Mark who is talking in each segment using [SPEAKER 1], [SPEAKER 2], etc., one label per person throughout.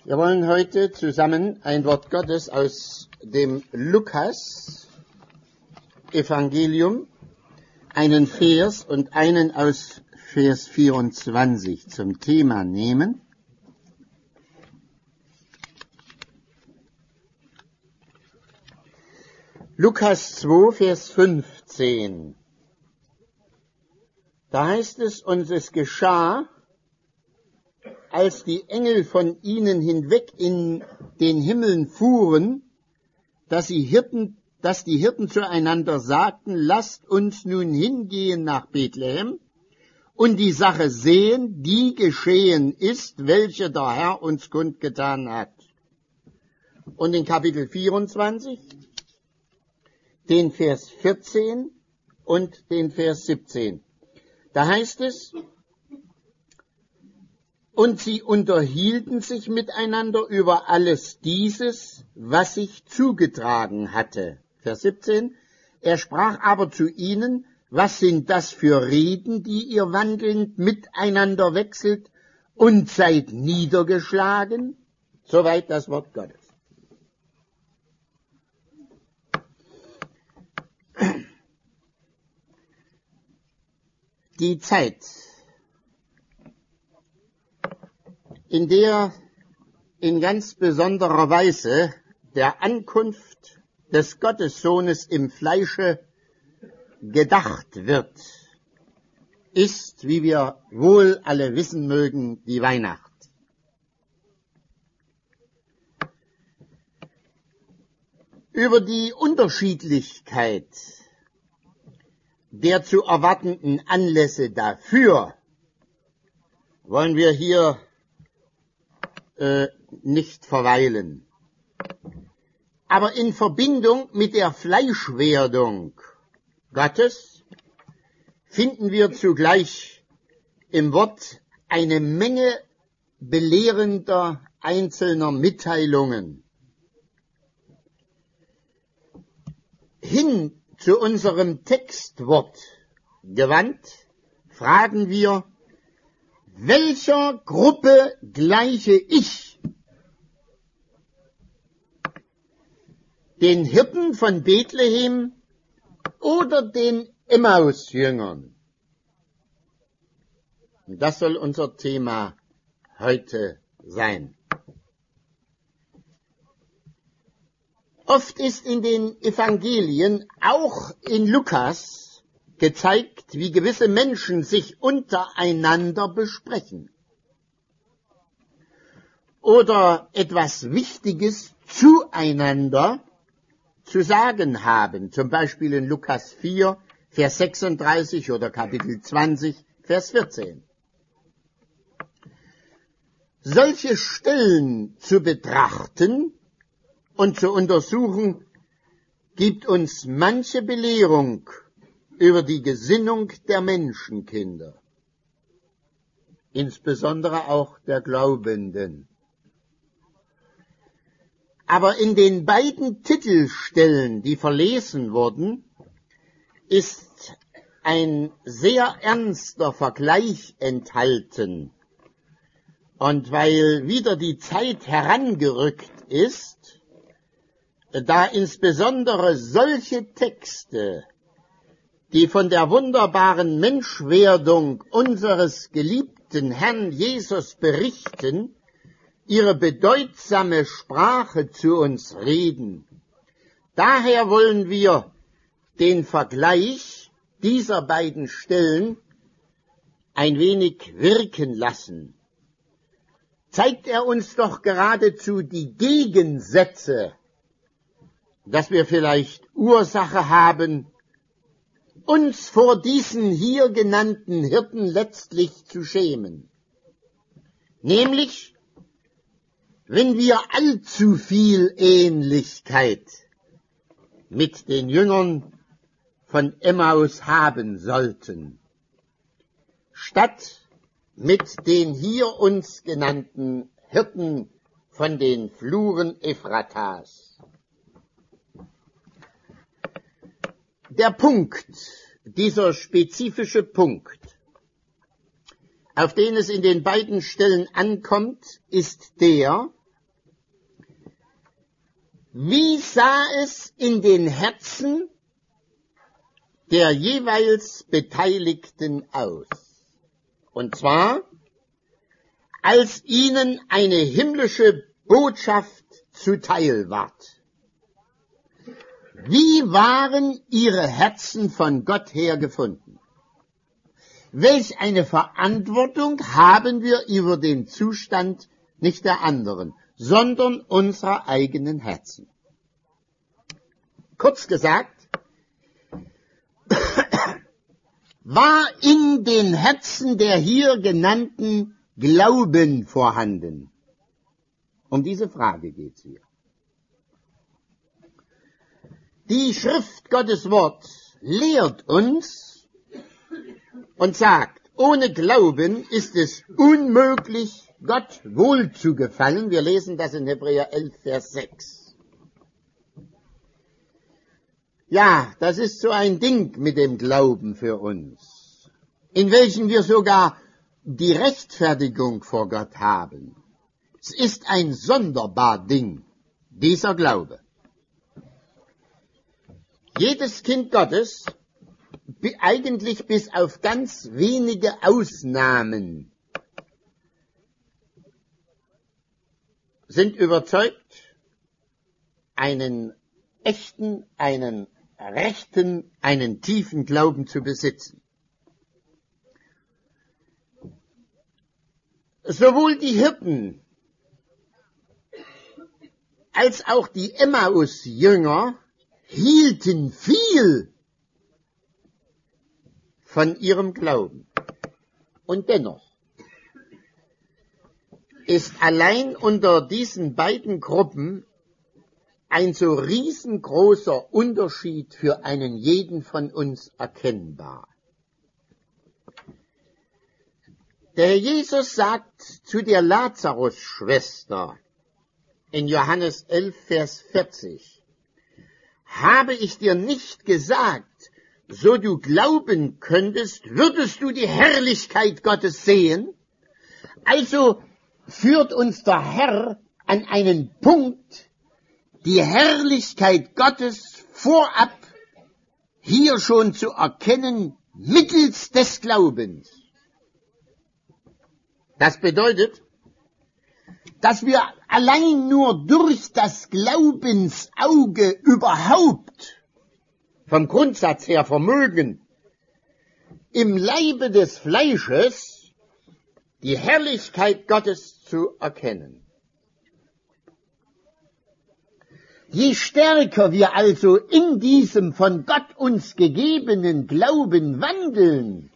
[SPEAKER 1] Wir wollen heute zusammen ein Wort Gottes aus dem Lukas-Evangelium, einen Vers und einen aus Vers 24 zum Thema nehmen. Lukas 2, Vers 15. Da heißt es, und es geschah, als die Engel von ihnen hinweg in den Himmeln fuhren, dass die Hirten zueinander sagten, lasst uns nun hingehen nach Bethlehem und die Sache sehen, die geschehen ist, welche der Herr uns kundgetan hat. Und in Kapitel 24, den Vers 14 und den Vers 17. Da heißt es, und sie unterhielten sich miteinander über alles dieses, was sich zugetragen hatte. Vers 17. Er sprach aber zu ihnen, was sind das für Reden, die ihr wandelnd miteinander wechselt und seid niedergeschlagen? Soweit das Wort Gottes. Die Zeit, in der in ganz besonderer Weise der Ankunft des Gottessohnes im Fleische gedacht wird, ist, wie wir wohl alle wissen mögen, die Weihnacht. Über die Unterschiedlichkeit der zu erwartenden Anlässe dafür wollen wir hier nicht verweilen. Aber in Verbindung mit der Fleischwerdung Gottes finden wir zugleich im Wort eine Menge belehrender einzelner Mitteilungen. Hin zu unserem Textwort gewandt, fragen wir, welcher Gruppe gleiche ich? Den Hirten von Bethlehem oder den Emmaus-Jüngern? Das soll unser Thema heute sein. Oft ist in den Evangelien, auch in Lukas, gezeigt, wie gewisse Menschen sich untereinander besprechen oder etwas Wichtiges zueinander zu sagen haben, zum Beispiel in Lukas 4, Vers 36 oder Kapitel 20, Vers 14. Solche Stellen zu betrachten und zu untersuchen, gibt uns manche Belehrung über die Gesinnung der Menschenkinder, insbesondere auch der Glaubenden. Aber in den beiden Titelstellen, die verlesen wurden, ist ein sehr ernster Vergleich enthalten. Und weil wieder die Zeit herangerückt ist, da insbesondere solche Texte, die von der wunderbaren Menschwerdung unseres geliebten Herrn Jesus berichten, ihre bedeutsame Sprache zu uns reden. Daher wollen wir den Vergleich dieser beiden Stellen ein wenig wirken lassen. Zeigt er uns doch geradezu die Gegensätze, dass wir vielleicht Ursache haben, uns vor diesen hier genannten Hirten letztlich zu schämen. Nämlich, wenn wir allzu viel Ähnlichkeit mit den Jüngern von Emmaus haben sollten, statt mit den hier uns genannten Hirten von den Fluren Ephratas. Der Punkt, dieser spezifische Punkt, auf den es in den beiden Stellen ankommt, ist der, Wie sah es in den Herzen der jeweils Beteiligten aus? Und zwar, als ihnen eine himmlische Botschaft zuteil ward. Wie waren ihre Herzen von Gott her gefunden? Welch eine Verantwortung haben wir über den Zustand nicht der anderen, sondern unserer eigenen Herzen. Kurz gesagt, war in den Herzen der hier genannten Glauben vorhanden? Um diese Frage geht es hier. Die Schrift Gottes Wort lehrt uns und sagt, ohne Glauben ist es unmöglich, Gott wohl zu gefallen. Wir lesen das in Hebräer 11, Vers 6. Ja, das ist so ein Ding mit dem Glauben für uns, in welchem wir sogar die Rechtfertigung vor Gott haben. Es ist ein sonderbar Ding, dieser Glaube. Jedes Kind Gottes, eigentlich bis auf ganz wenige Ausnahmen, sind überzeugt, einen echten, einen rechten, einen tiefen Glauben zu besitzen. Sowohl die Hirten als auch die Emmaus-Jünger hielten viel von ihrem Glauben. Und dennoch ist allein unter diesen beiden Gruppen ein so riesengroßer Unterschied für einen jeden von uns erkennbar. Der Herr Jesus sagt zu der Lazarus-Schwester in Johannes 11, Vers 40, habe ich dir nicht gesagt, so du glauben könntest, würdest du die Herrlichkeit Gottes sehen? Also führt uns der Herr an einen Punkt, die Herrlichkeit Gottes vorab hier schon zu erkennen, mittels des Glaubens. Das bedeutet, dass wir allein nur durch das Glaubensauge überhaupt vom Grundsatz her vermögen, im Leibe des Fleisches die Herrlichkeit Gottes zu erkennen. Je stärker wir also in diesem von Gott uns gegebenen Glauben wandeln,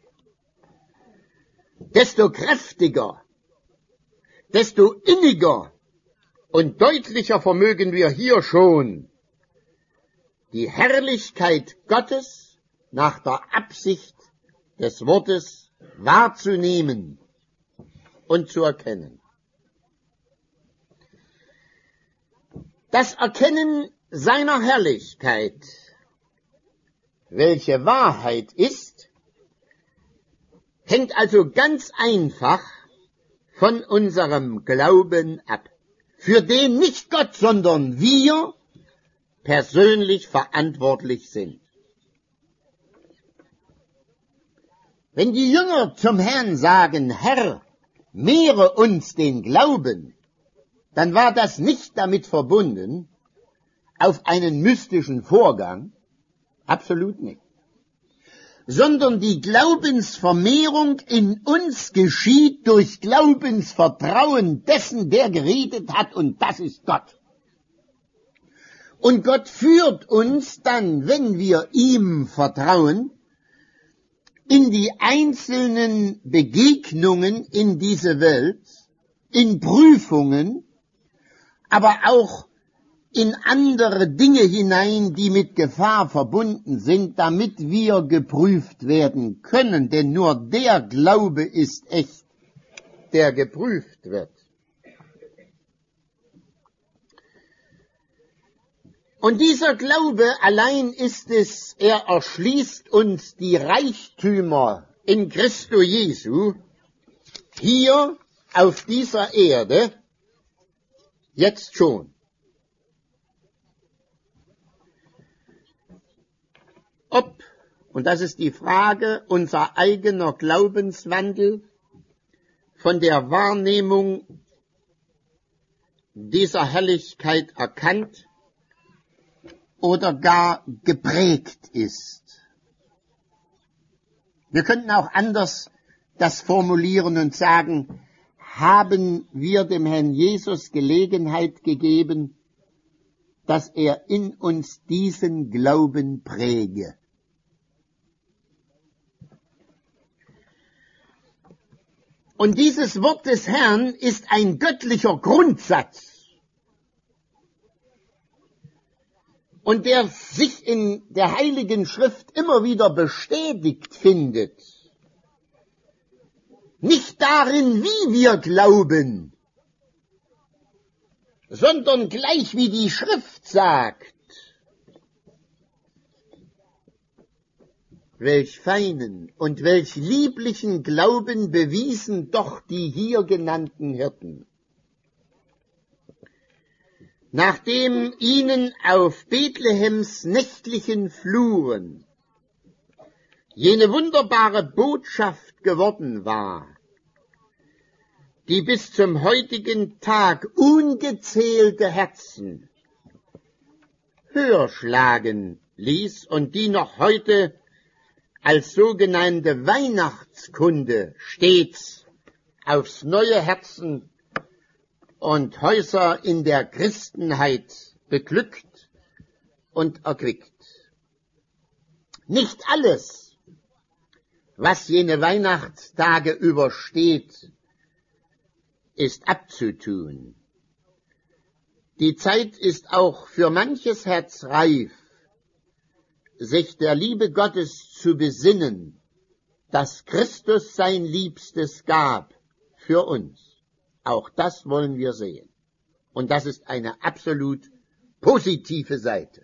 [SPEAKER 1] desto kräftiger, desto inniger und deutlicher vermögen wir hier schon die Herrlichkeit Gottes nach der Absicht des Wortes wahrzunehmen und zu erkennen. Das Erkennen seiner Herrlichkeit, welche Wahrheit ist, hängt also ganz einfach von unserem Glauben ab, für den nicht Gott, sondern wir persönlich verantwortlich sind. Wenn die Jünger zum Herrn sagen, Herr, mehre uns den Glauben, dann war das nicht damit verbunden, auf einen mystischen Vorgang, absolut nicht, sondern die Glaubensvermehrung in uns geschieht durch Glaubensvertrauen dessen, der geredet hat, und das ist Gott. Und Gott führt uns dann, wenn wir ihm vertrauen, in die einzelnen Begegnungen in diese Welt, in Prüfungen, aber auch in andere Dinge hinein, die mit Gefahr verbunden sind, damit wir geprüft werden können. Denn nur der Glaube ist echt, der geprüft wird. Und dieser Glaube allein ist es, er erschließt uns die Reichtümer in Christo Jesu, hier auf dieser Erde, jetzt schon. ob, und das ist die Frage, unser eigener Glaubenswandel von der Wahrnehmung dieser Herrlichkeit erkannt oder gar geprägt ist. Wir könnten auch anders das formulieren und sagen, haben wir dem Herrn Jesus Gelegenheit gegeben, dass er in uns diesen Glauben präge. Und dieses Wort des Herrn ist ein göttlicher Grundsatz. Und der sich in der Heiligen Schrift immer wieder bestätigt findet. Nicht darin, wie wir glauben, sondern gleich wie die Schrift sagt. Welch feinen und welch lieblichen Glauben bewiesen doch die hier genannten Hirten. Nachdem ihnen auf Bethlehems nächtlichen Fluren jene wunderbare Botschaft geworden war, die bis zum heutigen Tag ungezählte Herzen höher schlagen ließ und die noch heute als sogenannte Weihnachtskunde stets aufs neue Herzen und Häuser in der Christenheit beglückt und erquickt. Nicht alles, was jene Weihnachtstage übersteht, ist abzutun. Die Zeit ist auch für manches Herz reif, sich der Liebe Gottes zu besinnen, dass Christus sein Liebstes gab für uns. Auch das wollen wir sehen. Und das ist eine absolut positive Seite.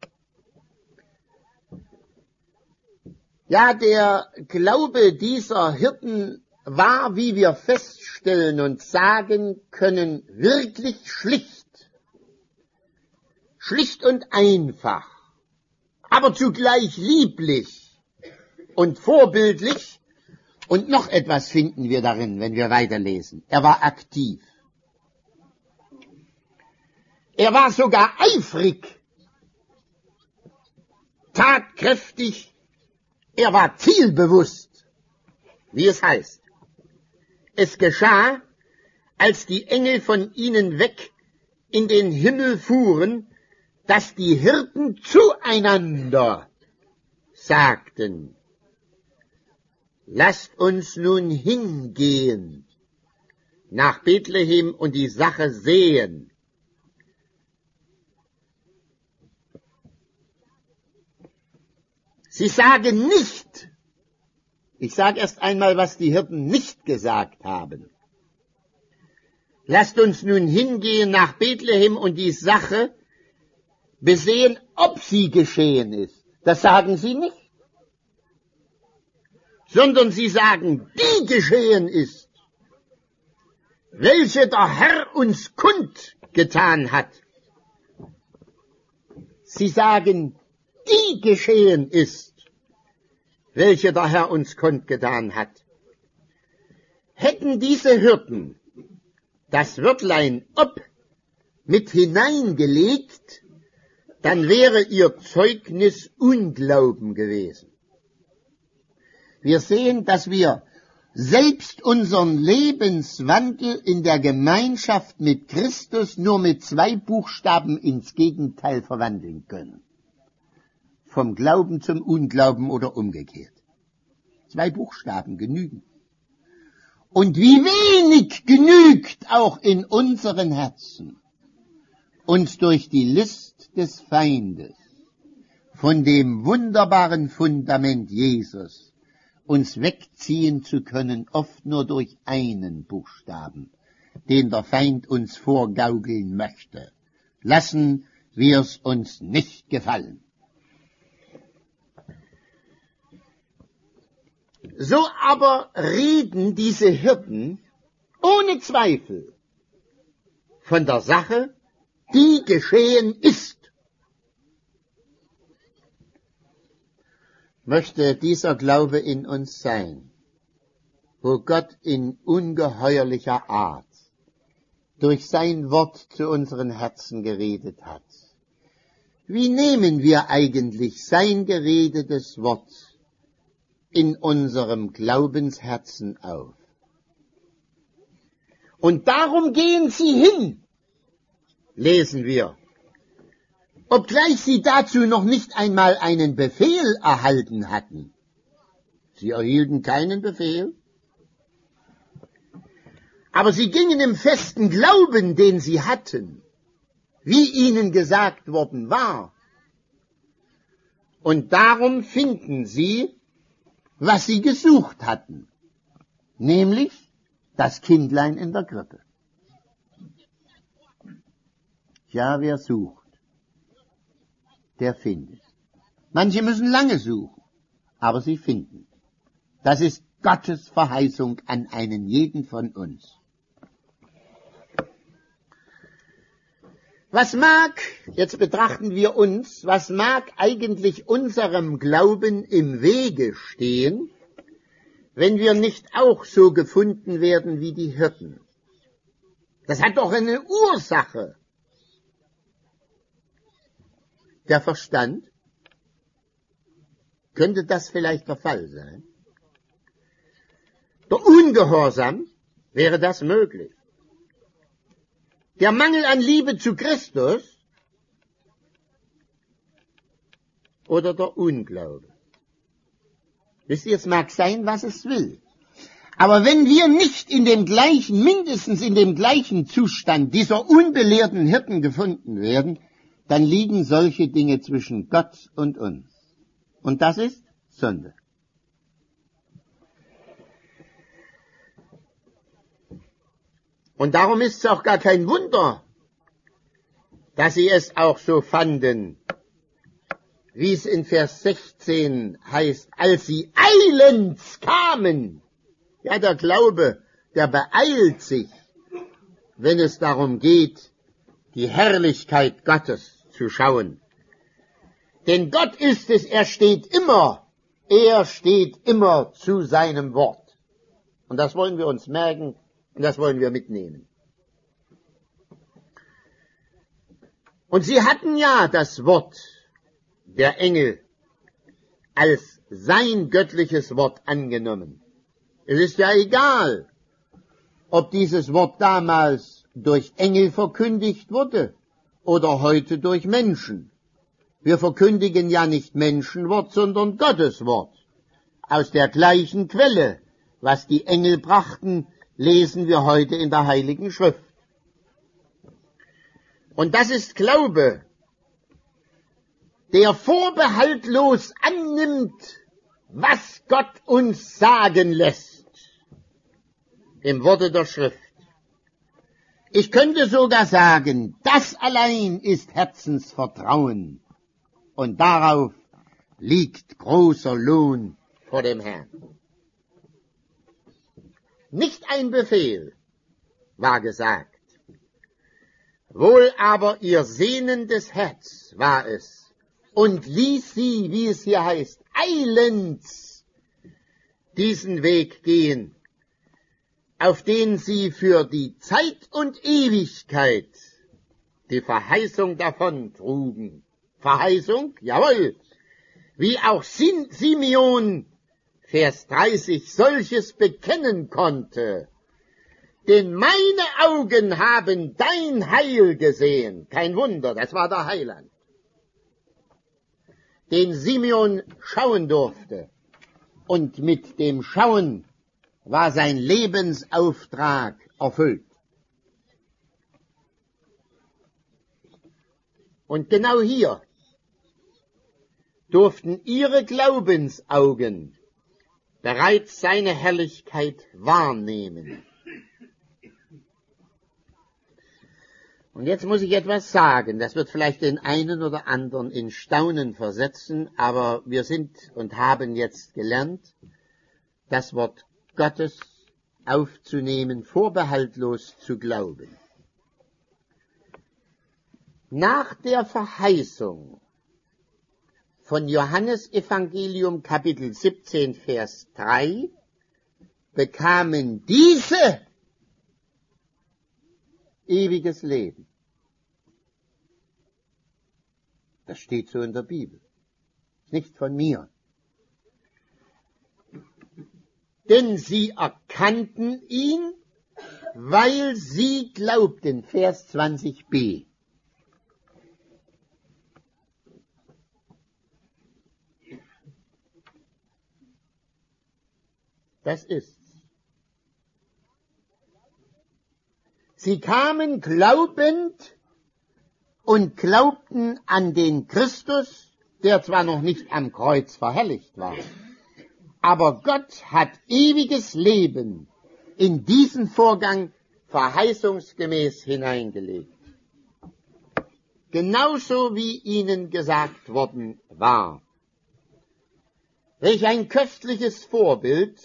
[SPEAKER 1] Ja, der Glaube dieser Hirten war, wie wir feststellen und sagen können, wirklich schlicht. Schlicht und einfach, aber zugleich lieblich und vorbildlich. Und noch etwas finden wir darin, wenn wir weiterlesen. Er war aktiv. Er war sogar eifrig, tatkräftig. Er war zielbewusst, wie es heißt. Es geschah, als die Engel von ihnen weg in den Himmel fuhren, dass die Hirten zueinander sagten, lasst uns nun hingehen nach Bethlehem und die Sache sehen. Sie sagen nicht, ich sage erst einmal, was die Hirten nicht gesagt haben. Lasst uns nun hingehen nach Bethlehem und die Sache besehen, ob sie geschehen ist. Das sagen sie nicht. Sondern sie sagen, die geschehen ist, welche der Herr uns kundgetan hat. Sie sagen, die geschehen ist, welche der Herr uns kundgetan hat. Hätten diese Hirten das Wörtlein ob mit hineingelegt, dann wäre ihr Zeugnis Unglauben gewesen. Wir sehen, dass wir selbst unseren Lebenswandel in der Gemeinschaft mit Christus nur mit 2 Buchstaben ins Gegenteil verwandeln können. Vom Glauben zum Unglauben oder umgekehrt. 2 Buchstaben genügen. Und wie wenig genügt auch in unseren Herzen, uns durch die List des Feindes von dem wunderbaren Fundament Jesus uns wegziehen zu können, oft nur durch einen Buchstaben, den der Feind uns vorgaukeln möchte. Lassen wir es uns nicht gefallen. So aber reden diese Hirten ohne Zweifel von der Sache, die geschehen ist. möchte dieser Glaube in uns sein, wo Gott in ungeheuerlicher Art durch sein Wort zu unseren Herzen geredet hat. Wie nehmen wir eigentlich sein geredetes Wort in unserem Glaubensherzen auf? Und darum gehen sie hin, lesen wir, obgleich sie dazu noch nicht einmal einen Befehl erhalten hatten. Sie erhielten keinen Befehl, aber sie gingen im festen Glauben, den sie hatten, wie ihnen gesagt worden war. Und darum finden sie, was sie gesucht hatten, nämlich das Kindlein in der Krippe. Ja, wer sucht, der findet. Manche müssen lange suchen, aber sie finden. Das ist Gottes Verheißung an einen jeden von uns. Was mag, jetzt betrachten wir uns, was mag eigentlich unserem Glauben im Wege stehen, wenn wir nicht auch so gefunden werden wie die Hirten? Das hat doch eine Ursache. Der Verstand? Könnte das vielleicht der Fall sein? Der Ungehorsam? Wäre das möglich? Der Mangel an Liebe zu Christus? Oder der Unglaube? Wisst ihr, es mag sein, was es will. Aber wenn wir nicht in dem gleichen, mindestens in dem gleichen Zustand dieser unbelehrten Hirten gefunden werden, dann liegen solche Dinge zwischen Gott und uns. Und das ist Sünde. Und darum ist es auch gar kein Wunder, dass sie es auch so fanden, wie es in Vers 16 heißt, als sie eilends kamen. Ja, der Glaube, der beeilt sich, wenn es darum geht, die Herrlichkeit Gottes zu schauen. Denn Gott ist es, er steht immer zu seinem Wort. Und das wollen wir uns merken. Und das wollen wir mitnehmen. Und sie hatten ja das Wort der Engel als sein göttliches Wort angenommen. Es ist ja egal, ob dieses Wort damals durch Engel verkündigt wurde oder heute durch Menschen. Wir verkündigen ja nicht Menschenwort, sondern Gottes Wort. Aus der gleichen Quelle, was die Engel brachten, lesen wir heute in der Heiligen Schrift. Und das ist Glaube, der vorbehaltlos annimmt, was Gott uns sagen lässt, im Worte der Schrift. Ich könnte sogar sagen, das allein ist Herzensvertrauen und darauf liegt großer Lohn vor dem Herrn. Nicht ein Befehl, war gesagt. Wohl aber ihr sehnendes Herz war es und ließ sie, wie es hier heißt, eilends diesen Weg gehen, auf den sie für die Zeit und Ewigkeit die Verheißung davon trugen. Verheißung? Jawohl. Wie auch Simeon Vers 30, solches bekennen konnte. Denn meine Augen haben dein Heil gesehen. Kein Wunder, das war der Heiland, den Simeon schauen durfte. Und mit dem Schauen war sein Lebensauftrag erfüllt. Und genau hier durften ihre Glaubensaugen bereits seine Herrlichkeit wahrnehmen. Und jetzt muss ich etwas sagen, das wird vielleicht den einen oder anderen in Staunen versetzen, aber wir sind und haben jetzt gelernt, das Wort Gottes aufzunehmen, vorbehaltlos zu glauben. Nach der Verheißung von Johannes Evangelium Kapitel 17, Vers 3 bekamen diese ewiges Leben. Das steht so in der Bibel. Nicht von mir. Denn sie erkannten ihn, weil sie glaubten. Vers 20b. Das ist's. Sie kamen glaubend und glaubten an den Christus, der zwar noch nicht am Kreuz verherrlicht war, aber Gott hat ewiges Leben in diesen Vorgang verheißungsgemäß hineingelegt. Genauso wie ihnen gesagt worden war. Welch ein köstliches Vorbild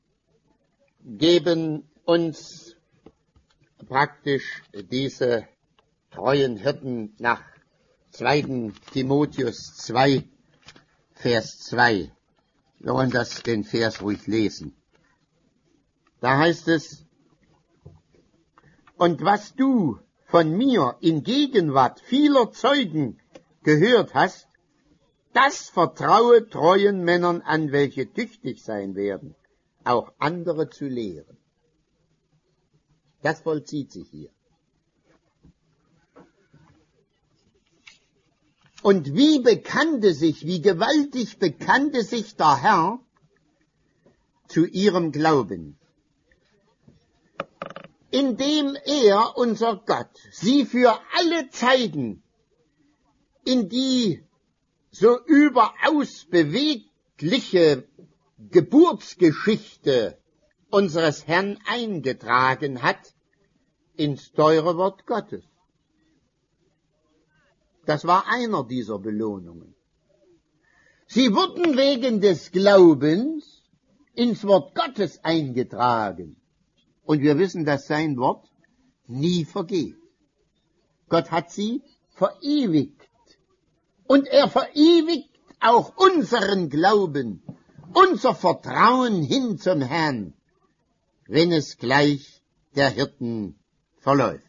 [SPEAKER 1] geben uns praktisch diese treuen Hirten nach 2. Timotheus 2, Vers 2. Wir wollen den Vers ruhig lesen. Da heißt es, und was du von mir in Gegenwart vieler Zeugen gehört hast, das vertraue treuen Männern an, welche tüchtig sein werden, auch andere zu lehren. Das vollzieht sich hier. Und wie gewaltig bekannte sich der Herr zu ihrem Glauben, indem er, unser Gott, sie für alle Zeiten in die so überaus bewegliche Geburtsgeschichte unseres Herrn eingetragen hat, ins teure Wort Gottes. Das war einer dieser Belohnungen. Sie wurden wegen des Glaubens ins Wort Gottes eingetragen. Und wir wissen, dass sein Wort nie vergeht. Gott hat sie verewigt. Und er verewigt auch unseren Glauben, unser Vertrauen hin zum Herrn, wenn es gleich der Hirten verläuft.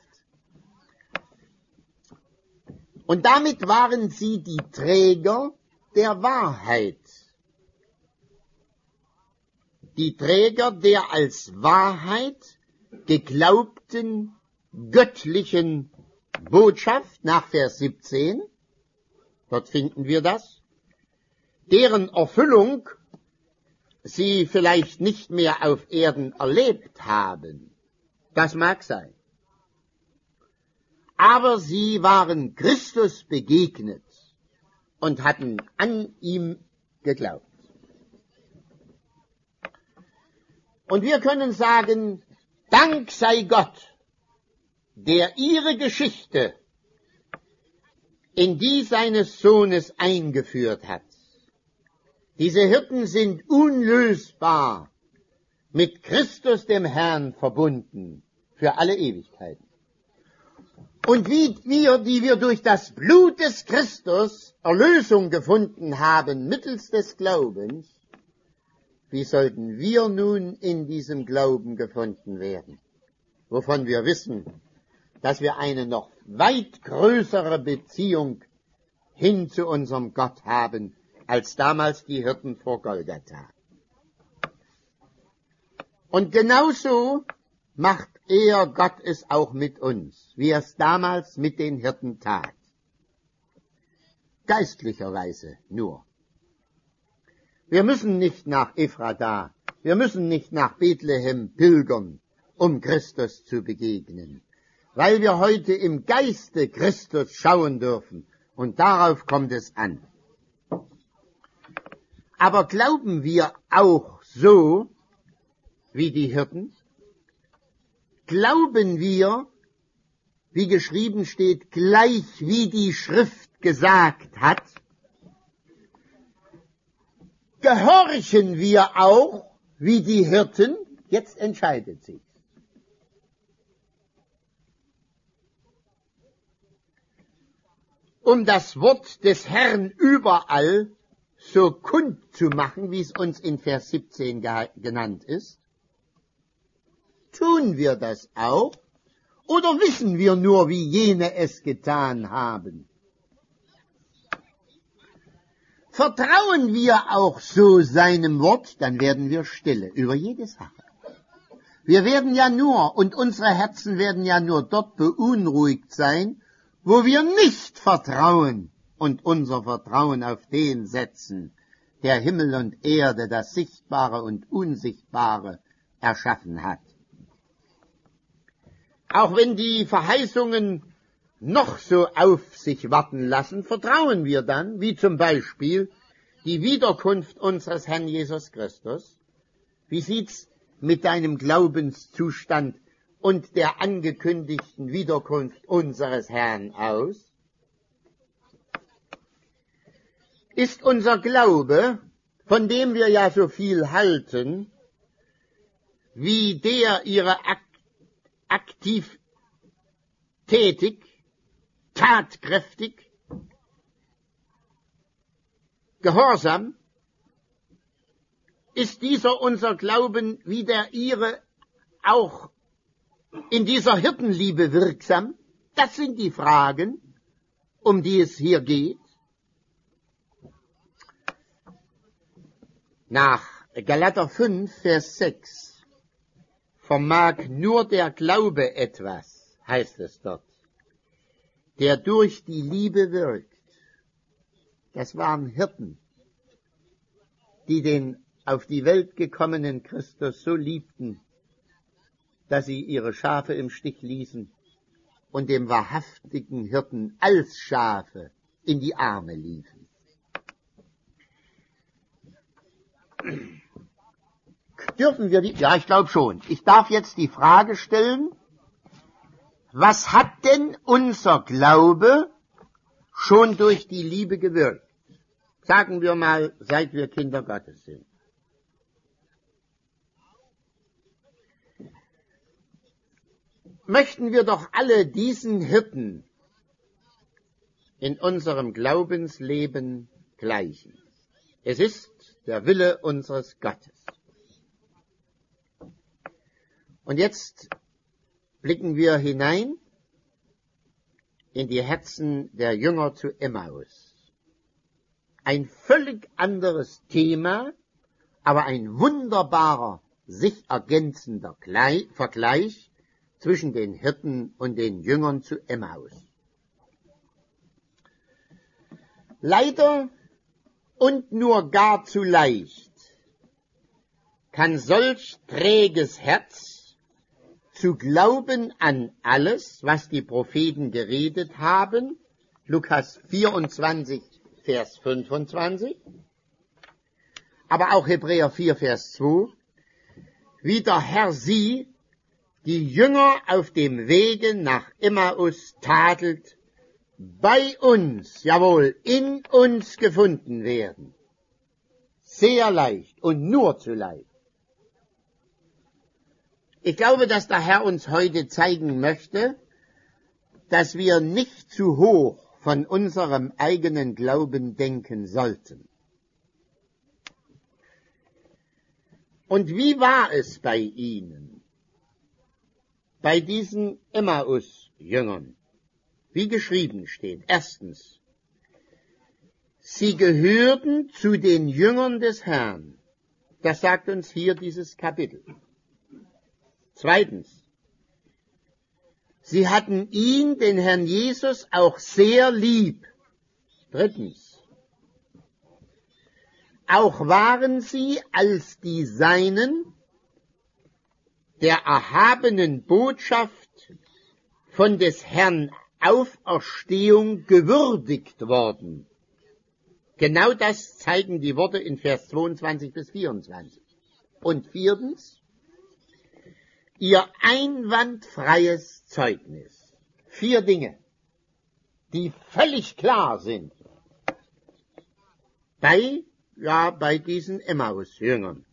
[SPEAKER 1] Und damit waren sie die Träger der Wahrheit. Die Träger der als Wahrheit geglaubten göttlichen Botschaft nach Vers 17. Dort finden wir das. Deren Erfüllung sie vielleicht nicht mehr auf Erden erlebt haben. Das mag sein. Aber sie waren Christus begegnet und hatten an ihm geglaubt. Und wir können sagen, Dank sei Gott, der ihre Geschichte in die seines Sohnes eingeführt hat. Diese Hirten sind unlösbar mit Christus dem Herrn verbunden für alle Ewigkeiten. Und wie wir durch das Blut des Christus Erlösung gefunden haben mittels des Glaubens, wie sollten wir nun in diesem Glauben gefunden werden, wovon wir wissen, dass wir eine noch weit größere Beziehung hin zu unserem Gott haben, als damals die Hirten vor Golgatha. Und genauso macht Gott es auch mit uns, wie er es damals mit den Hirten tat. Geistlicherweise nur. Wir müssen nicht nach Ephrata, wir müssen nicht nach Bethlehem pilgern, um Christus zu begegnen, weil wir heute im Geiste Christus schauen dürfen, und darauf kommt es an. Aber glauben wir auch so wie die Hirten? Glauben wir, wie geschrieben steht, gleich wie die Schrift gesagt hat? Gehorchen wir auch wie die Hirten? Jetzt entscheidet sich. Um das Wort des Herrn überall so kund zu machen, wie es uns in Vers 17 genannt ist? Tun wir das auch? Oder wissen wir nur, wie jene es getan haben? Vertrauen wir auch so seinem Wort, dann werden wir stille über jede Sache. Wir werden ja nur, und unsere Herzen werden ja nur dort beunruhigt sein, wo wir nicht vertrauen und unser Vertrauen auf den setzen, der Himmel und Erde, das Sichtbare und Unsichtbare erschaffen hat. Auch wenn die Verheißungen noch so auf sich warten lassen, vertrauen wir dann, wie zum Beispiel die Wiederkunft unseres Herrn Jesus Christus. Wie sieht's mit deinem Glaubenszustand und der angekündigten Wiederkunft unseres Herrn aus? Ist unser Glaube, von dem wir ja so viel halten, wie der ihrer aktiv tätig, tatkräftig, gehorsam? Ist dieser unser Glauben wie der ihre auch in dieser Hirtenliebe wirksam? Das sind die Fragen, um die es hier geht. Nach Galater 5, Vers 6 vermag nur der Glaube etwas, heißt es dort, der durch die Liebe wirkt. Das waren Hirten, die den auf die Welt gekommenen Christus so liebten, dass sie ihre Schafe im Stich ließen und dem wahrhaftigen Hirten als Schafe in die Arme liefen. Dürfen wir ja, ich glaube schon. Ich darf jetzt die Frage stellen, was hat denn unser Glaube schon durch die Liebe gewirkt? Sagen wir mal, seit wir Kinder Gottes sind. Möchten wir doch alle diesen Hirten in unserem Glaubensleben gleichen. Es ist der Wille unseres Gottes. Und jetzt blicken wir hinein in die Herzen der Jünger zu Emmaus. Ein völlig anderes Thema, aber ein wunderbarer, sich ergänzender Vergleich zwischen den Hirten und den Jüngern zu Emmaus. Leider und nur gar zu leicht kann solch träges Herz zu glauben an alles, was die Propheten geredet haben, Lukas 24, Vers 25, aber auch Hebräer 4, Vers 2, wie der Herr sie, die Jünger auf dem Wege nach Emmaus tadelt, bei uns, jawohl, in uns gefunden werden. Sehr leicht und nur zu leicht. Ich glaube, dass der Herr uns heute zeigen möchte, dass wir nicht zu hoch von unserem eigenen Glauben denken sollten. Und wie war es bei ihnen? Bei diesen Emmaus-Jüngern? Wie geschrieben steht. Erstens, sie gehörten zu den Jüngern des Herrn. Das sagt uns hier dieses Kapitel. Zweitens, sie hatten ihn, den Herrn Jesus, auch sehr lieb. Drittens, auch waren sie als die Seinen der erhabenen Botschaft von des Herrn Auferstehung gewürdigt worden. Genau das zeigen die Worte in Vers 22 bis 24. Und viertens, ihr einwandfreies Zeugnis. 4 Dinge, die völlig klar sind bei diesen Emmaus-Jüngern.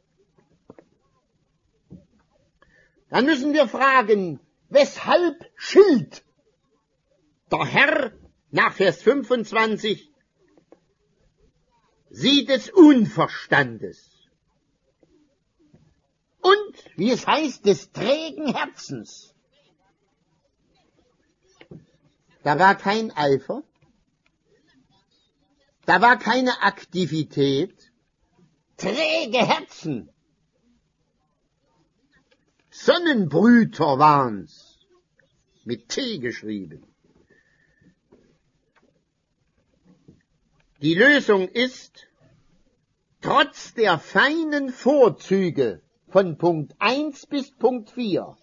[SPEAKER 1] Dann müssen wir fragen, weshalb schilt der Herr nach Vers 25 sie des Unverstandes und, wie es heißt, des trägen Herzens. Da war kein Eifer, da war keine Aktivität, träge Herzen. Sonnenbrüter waren's, mit T geschrieben. Die Lösung ist, trotz der feinen Vorzüge von Punkt 1 bis Punkt 4,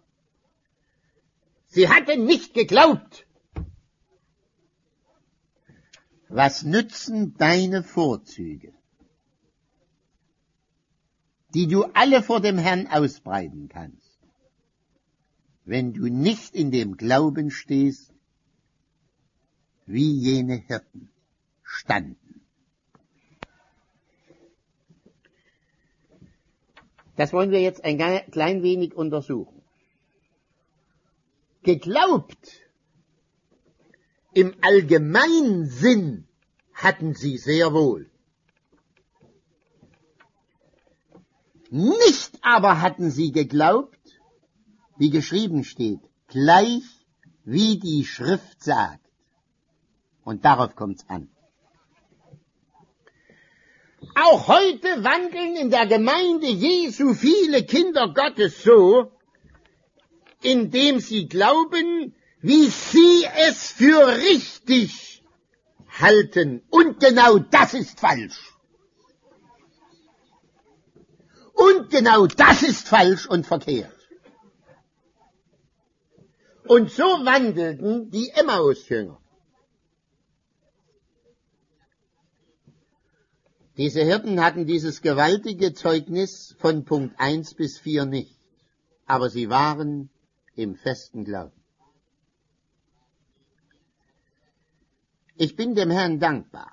[SPEAKER 1] sie hatten nicht geglaubt. Was nützen deine Vorzüge, die du alle vor dem Herrn ausbreiten kannst, wenn du nicht in dem Glauben stehst, wie jene Hirten standen? Das wollen wir jetzt ein klein wenig untersuchen. Geglaubt im allgemeinen Sinn hatten sie sehr wohl. Nicht aber hatten sie geglaubt, wie geschrieben steht, gleich wie die Schrift sagt. Und darauf kommt's an. Auch heute wandeln in der Gemeinde Jesu viele Kinder Gottes so, indem sie glauben, wie sie es für richtig halten. Und genau das ist falsch. Und genau das ist falsch und verkehrt. Und so wandelten die Emmaus-Jünger. Diese Hirten hatten dieses gewaltige Zeugnis von Punkt 1 bis 4 nicht, aber sie waren im festen Glauben. Ich bin dem Herrn dankbar,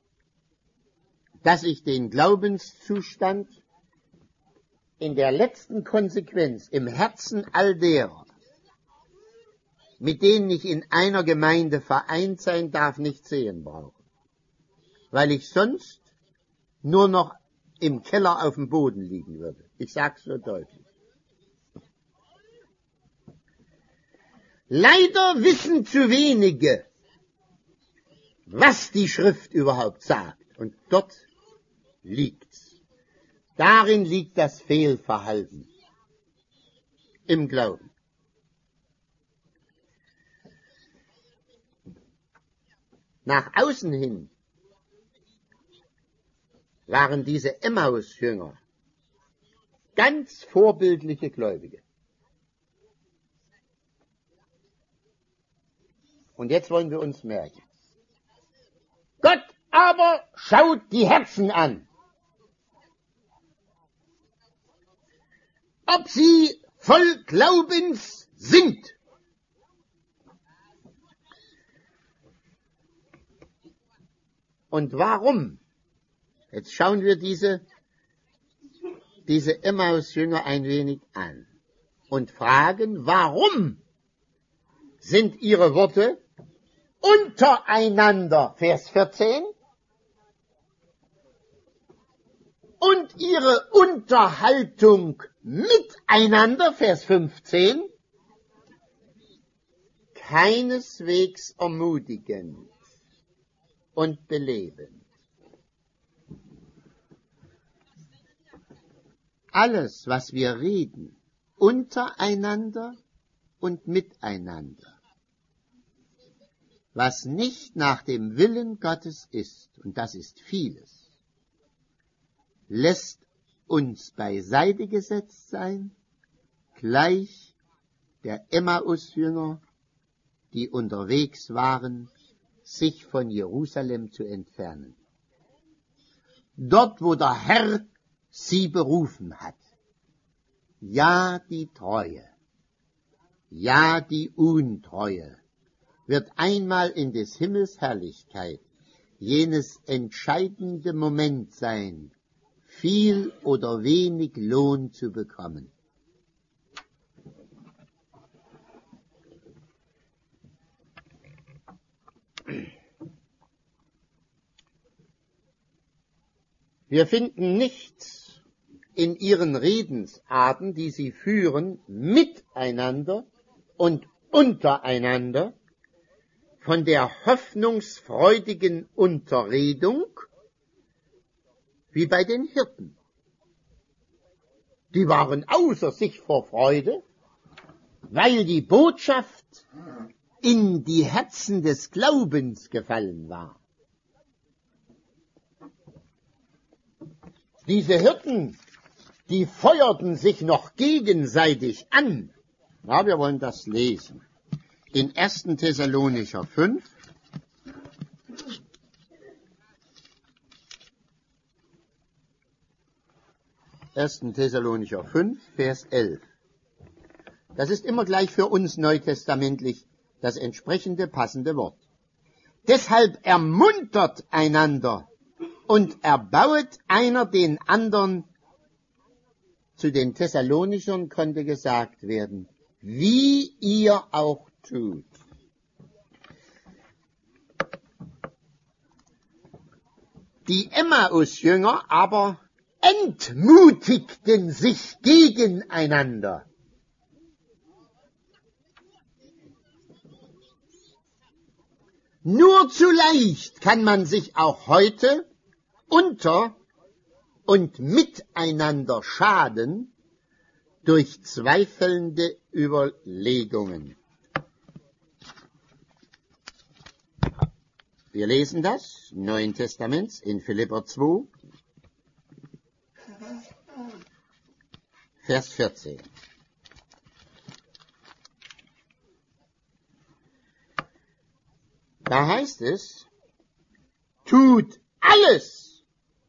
[SPEAKER 1] dass ich den Glaubenszustand in der letzten Konsequenz im Herzen all derer, mit denen ich in einer Gemeinde vereint sein darf, nicht sehen brauche, weil ich sonst nur noch im Keller auf dem Boden liegen würde. Ich sag's so deutlich. Leider wissen zu wenige, was die Schrift überhaupt sagt. Und dort liegt's. Darin liegt das Fehlverhalten im Glauben. Nach außen hin waren diese Emmaus-Jünger ganz vorbildliche Gläubige. Und jetzt wollen wir uns merken. Gott aber schaut die Herzen an. Ob sie voll Glaubens sind. Und warum? Jetzt schauen wir diese Emmaus-Jünger ein wenig an und fragen, warum sind ihre Worte untereinander, Vers 14, und ihre Unterhaltung miteinander, Vers 15, keineswegs ermutigend und belebend. Alles, was wir reden, untereinander und miteinander, was nicht nach dem Willen Gottes ist, und das ist vieles, lässt uns beiseite gesetzt sein, gleich der Emmaus-Jünger, die unterwegs waren, sich von Jerusalem zu entfernen. Dort, wo der Herr sie berufen hat. Ja, die Treue, ja, die Untreue wird einmal in des Himmels Herrlichkeit jenes entscheidende Moment sein, viel oder wenig Lohn zu bekommen. Wir finden nichts in ihren Redensarten, die sie führen, miteinander und untereinander, von der hoffnungsfreudigen Unterredung wie bei den Hirten. Die waren außer sich vor Freude, weil die Botschaft in die Herzen des Glaubens gefallen war. Diese Hirten, die feuerten sich noch gegenseitig an. Ja, wir wollen das lesen. In 1. Thessalonicher 5. Thessalonicher 5, Vers 11. Das ist immer gleich für uns neutestamentlich das entsprechende passende Wort. Deshalb ermuntert einander und erbauet einer den anderen. Zu den Thessalonichern konnte gesagt werden, wie ihr auch tut. Die Emmaus-Jünger aber entmutigten sich gegeneinander. Nur zu leicht kann man sich auch heute unter und miteinander schaden durch zweifelnde Überlegungen. Wir lesen das im Neuen Testament in Philipper 2, Vers 14. Da heißt es, tut alles.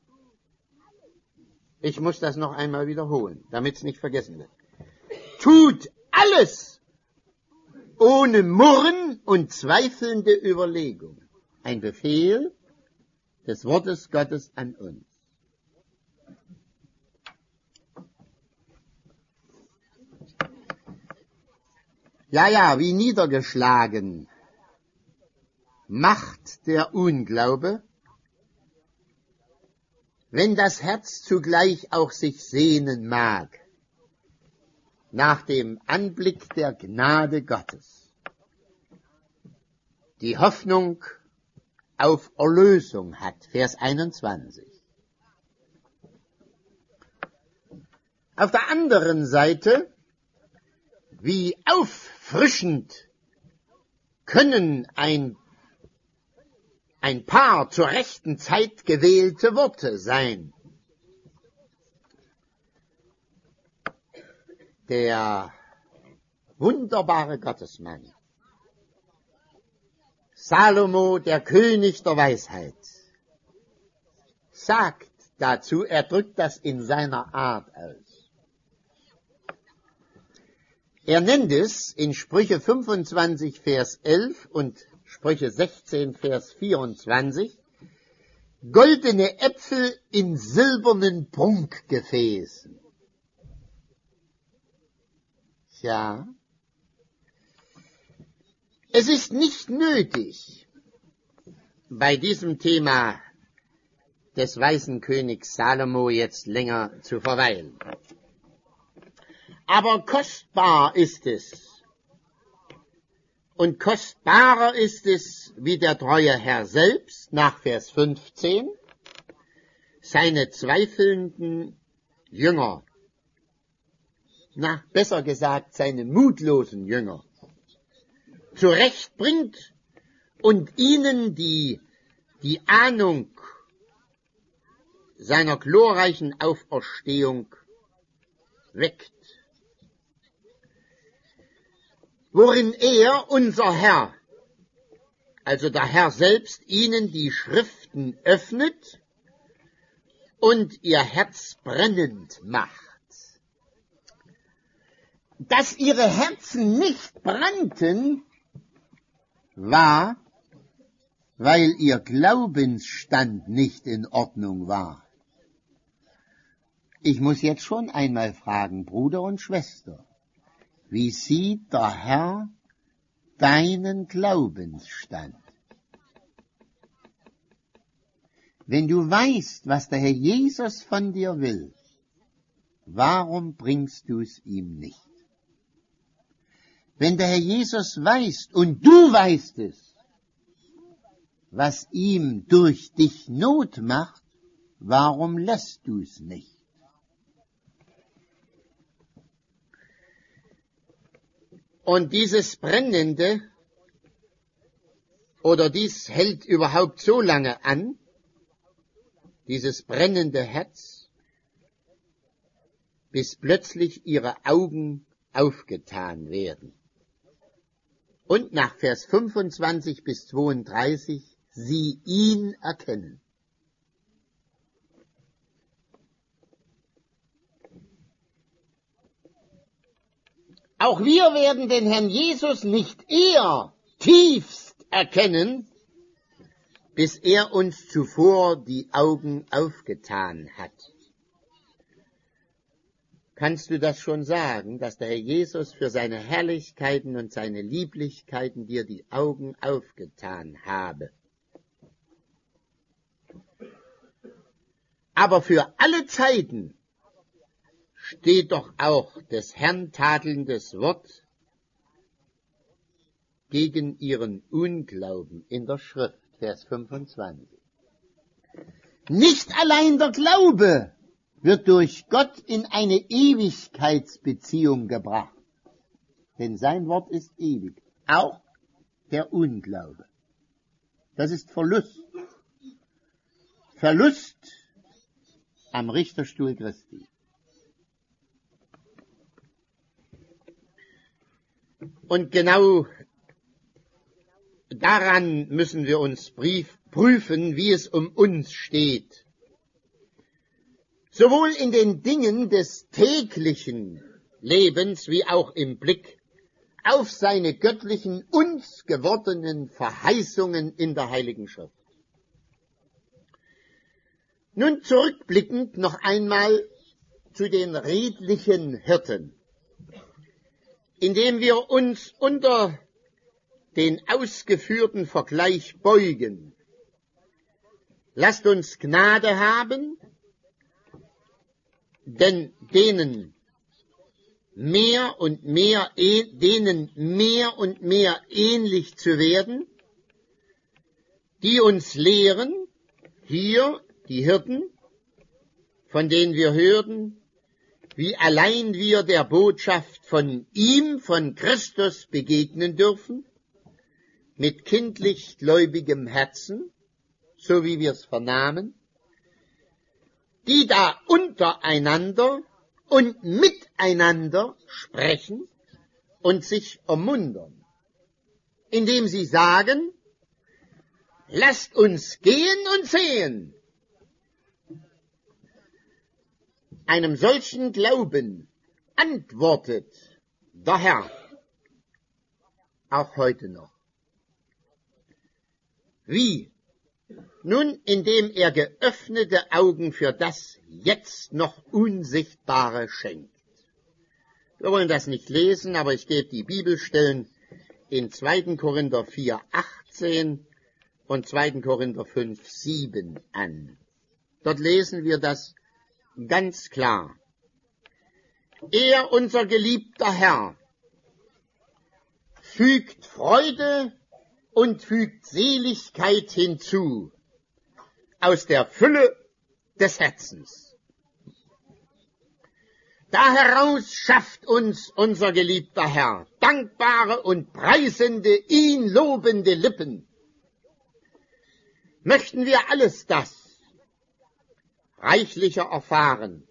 [SPEAKER 1] Ich muss das noch einmal wiederholen, damit es nicht vergessen wird. Tut alles ohne Murren und zweifelnde Überlegung. Ein Befehl des Wortes Gottes an uns. Ja, wie niedergeschlagen macht der Unglaube, wenn das Herz zugleich auch sich sehnen mag nach dem Anblick der Gnade Gottes. Die Hoffnung auf Erlösung hat, Vers 21. Auf der anderen Seite, wie auffrischend können ein paar zur rechten Zeit gewählte Worte sein. Der wunderbare Gottesmann, Salomo, der König der Weisheit, sagt dazu, er drückt das in seiner Art aus. Er nennt es in Sprüche 25, Vers 11 und Sprüche 16, Vers 24, goldene Äpfel in silbernen Prunkgefäßen. Ja, es ist nicht nötig, bei diesem Thema des weisen Königs Salomo jetzt länger zu verweilen. Aber kostbar ist es. Und kostbarer ist es, wie der treue Herr selbst, nach Vers 15, seine zweifelnden Jünger, besser gesagt, seine mutlosen Jünger, zurechtbringt und ihnen die Ahnung seiner glorreichen Auferstehung weckt. Worin er, unser Herr, also der Herr selbst, ihnen die Schriften öffnet und ihr Herz brennend macht. Dass ihre Herzen nicht brannten, war, weil ihr Glaubensstand nicht in Ordnung war. Ich muss jetzt schon einmal fragen, Bruder und Schwester, wie sieht der Herr deinen Glaubensstand? Wenn du weißt, was der Herr Jesus von dir will, warum bringst du es ihm nicht? Wenn der Herr Jesus weiß und du weißt es, was ihm durch dich Not macht, warum lässt du es nicht? Und dieses Brennende, oder dies hält überhaupt so lange an, dieses brennende Herz, bis plötzlich ihre Augen aufgetan werden. Und nach Vers 25 bis 32 sie ihn erkennen. Auch wir werden den Herrn Jesus nicht eher tiefst erkennen, bis er uns zuvor die Augen aufgetan hat. Kannst du das schon sagen, dass der Herr Jesus für seine Herrlichkeiten und seine Lieblichkeiten dir die Augen aufgetan habe? Aber für alle Zeiten steht doch auch des Herrn tadelndes Wort gegen ihren Unglauben in der Schrift, Vers 25. Nicht allein der Glaube wird durch Gott in eine Ewigkeitsbeziehung gebracht. Denn sein Wort ist ewig. Auch der Unglaube. Das ist Verlust. Verlust am Richterstuhl Christi. Und genau daran müssen wir uns prüfen, wie es um uns steht. Sowohl in den Dingen des täglichen Lebens wie auch im Blick auf seine göttlichen, uns gewordenen Verheißungen in der Heiligen Schrift. Nun zurückblickend noch einmal zu den redlichen Hirten, indem wir uns unter den ausgeführten Vergleich beugen. Lasst uns Gnade haben, denn denen mehr und mehr ähnlich zu werden, die uns lehren, hier die Hirten, von denen wir hörten, wie allein wir der Botschaft von ihm, von Christus begegnen dürfen, mit kindlich gläubigem Herzen, so wie wir es vernahmen, die da untereinander und miteinander sprechen und sich ermuntern, indem sie sagen, lasst uns gehen und sehen. Einem solchen Glauben antwortet der Herr auch heute noch. Wie? Nun, indem er geöffnete Augen für das jetzt noch Unsichtbare schenkt. Wir wollen das nicht lesen, aber ich gebe die Bibelstellen in 2. Korinther 4, 18 und 2. Korinther 5, 7 an. Dort lesen wir das ganz klar. Er, unser geliebter Herr, fügt Freude und fügt Seligkeit hinzu aus der Fülle des Herzens. Da heraus schafft uns unser geliebter Herr dankbare und preisende, ihn lobende Lippen. Möchten wir alles das reichlicher erfahren,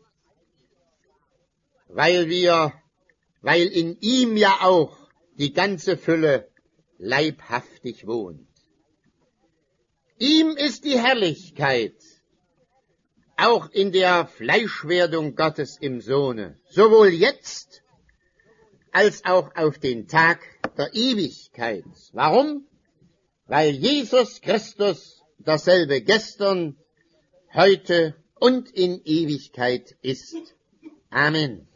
[SPEAKER 1] weil in ihm ja auch die ganze Fülle leibhaftig wohnt. Ihm ist die Herrlichkeit, auch in der Fleischwerdung Gottes im Sohne, sowohl jetzt als auch auf den Tag der Ewigkeit. Warum? Weil Jesus Christus dasselbe gestern, heute und in Ewigkeit ist. Amen.